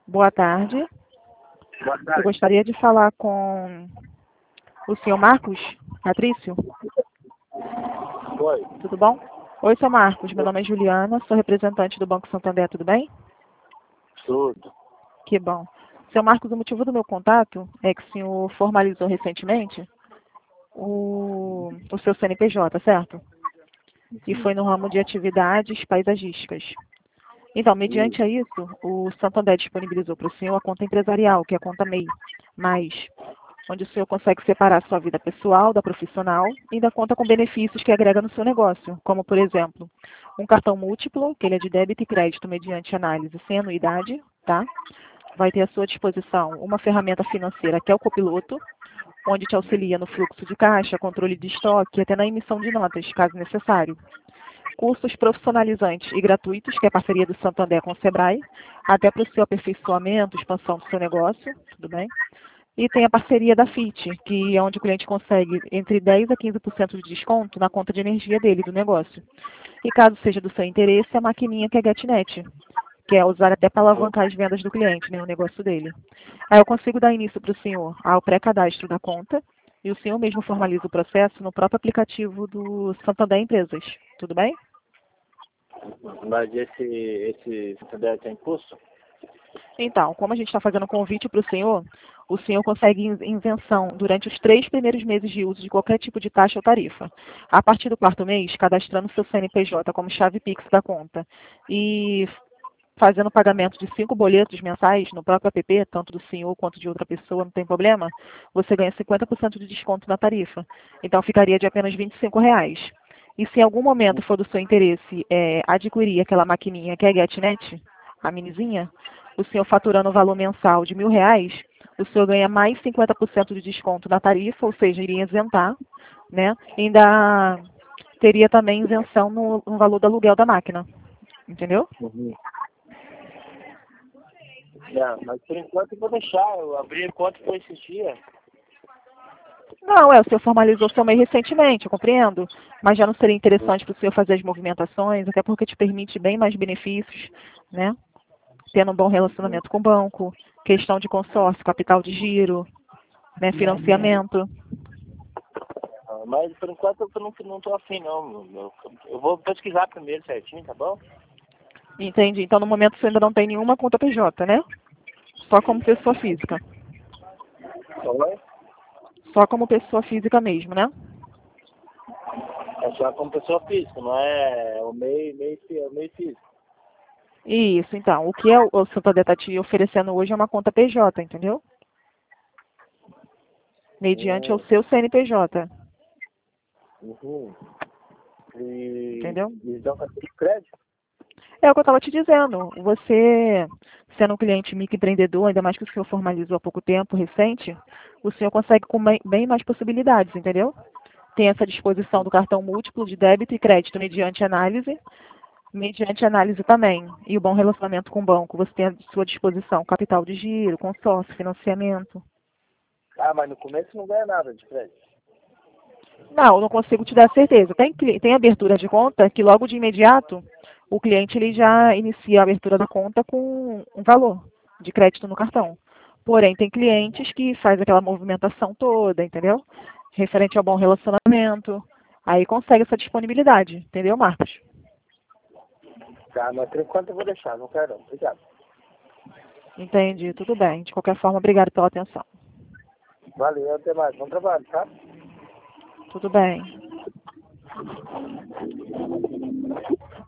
Boa tarde. Boa Eu tarde. gostaria de falar com o senhor Marcos Patrício. Oi. Tudo bom? Oi, senhor Marcos. Meu nome é Juliana, sou representante do Banco Santander, tudo bem? Tudo. Que bom. Senhor Marcos, o motivo do meu contato é que o senhor formalizou recentemente o seu CNPJ, certo? E foi no ramo de atividades paisagísticas. Então, mediante a isso, o Santander disponibilizou para o senhor a conta empresarial, que é a conta MEI, mais, onde o senhor consegue separar sua vida pessoal da profissional e ainda conta com benefícios que agrega no seu negócio, como, por exemplo, um cartão múltiplo, que ele é de débito e crédito mediante análise sem anuidade, tá? Vai ter à sua disposição uma ferramenta financeira que é o Copiloto, onde te auxilia no fluxo de caixa, controle de estoque e até na emissão de notas, caso necessário. Cursos profissionalizantes e gratuitos, que é a parceria do Santander com o Sebrae, até para o seu aperfeiçoamento, expansão do seu negócio, tudo bem? E tem a parceria da FIT, que é onde o cliente consegue entre 10% a 15% de desconto na conta de energia dele, do negócio. E caso seja do seu interesse, a maquininha que é a GetNet, que é usar até para alavancar as vendas do cliente, né, o negócio dele. Aí eu consigo dar início para o senhor ao pré-cadastro da conta e o senhor mesmo formaliza o processo no próprio aplicativo do Santander Empresas. Tudo bem? Mas esse Santander tem custo? Então, como a gente está fazendo convite para o senhor consegue isenção durante os 3 primeiros meses de uso de qualquer tipo de taxa ou tarifa. A partir do 4º mês, cadastrando seu CNPJ como chave Pix da conta e fazendo pagamento de 5 boletos mensais no próprio app, tanto do senhor quanto de outra pessoa, não tem problema, você ganha 50% de desconto na tarifa. Então, ficaria de apenas R$ 25. E se em algum momento for do seu interesse adquirir aquela maquininha que é a GetNet, a minizinha, o senhor faturando o valor mensal de R$ 1.000, o senhor ganha mais 50% de desconto na tarifa, ou seja, iria isentar, né? E ainda teria também isenção no valor do aluguel da máquina. Entendeu? Não, mas por enquanto eu vou deixar. Eu abri a conta por esses dias. Não, o senhor formalizou seu MEI recentemente, eu compreendo. Mas já não seria interessante para o senhor fazer as movimentações, até porque te permite bem mais benefícios, né? Tendo um bom relacionamento com o banco, questão de consórcio, capital de giro, né? Financiamento. Mas por enquanto eu não tô afim, não. Eu vou pesquisar primeiro certinho, tá bom? Entendi. Então, no momento, você ainda não tem nenhuma conta PJ, né? Só como pessoa física. Oi? Só como pessoa física mesmo, né? É só como pessoa física, não é o meio físico. Isso, então. O que o Santander está te oferecendo hoje é uma conta PJ, entendeu? Mediante o seu CNPJ. Uhum. E Entendeu? eles dão cartão de crédito? É o que eu estava te dizendo. Você, sendo um cliente microempreendedor, ainda mais que o senhor formalizou há pouco tempo, recente, o senhor consegue com bem mais possibilidades, entendeu? Tem essa disposição do cartão múltiplo de débito e crédito mediante análise também. E o bom relacionamento com o banco. Você tem à sua disposição capital de giro, consórcio, financiamento. Ah, mas no começo não ganha nada de crédito. Não, eu não consigo te dar certeza. Tem abertura de conta que logo de imediato o cliente ele já inicia a abertura da conta com um valor de crédito no cartão. Porém, tem clientes que faz aquela movimentação toda, entendeu? Referente ao bom relacionamento. Aí consegue essa disponibilidade, entendeu, Marcos? Tá, mas por enquanto eu vou deixar, não quero não. Obrigado. Entendi, tudo bem. De qualquer forma, obrigado pela atenção. Valeu, até mais. Bom trabalho, tá? Tudo bem.